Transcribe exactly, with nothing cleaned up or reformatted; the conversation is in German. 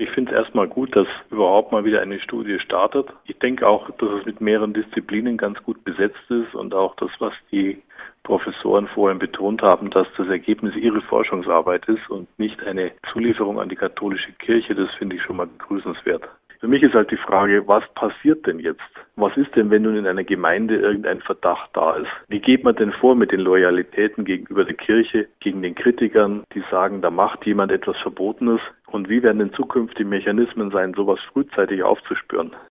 Ich finde es erstmal gut, dass überhaupt mal wieder eine Studie startet. Ich denke auch, dass es mit mehreren Disziplinen ganz gut besetzt ist und auch das, was die Professoren vorhin betont haben, dass das Ergebnis ihrer Forschungsarbeit ist und nicht eine Zulieferung an die katholische Kirche, das finde ich schon mal begrüßenswert. Für mich ist halt die Frage, was passiert denn jetzt? Was ist denn, wenn nun in einer Gemeinde irgendein Verdacht da ist? Wie geht man denn vor mit den Loyalitäten gegenüber der Kirche, gegen den Kritikern, die sagen, da macht jemand etwas Verbotenes? Und wie werden denn zukünftig Mechanismen sein, sowas frühzeitig aufzuspüren?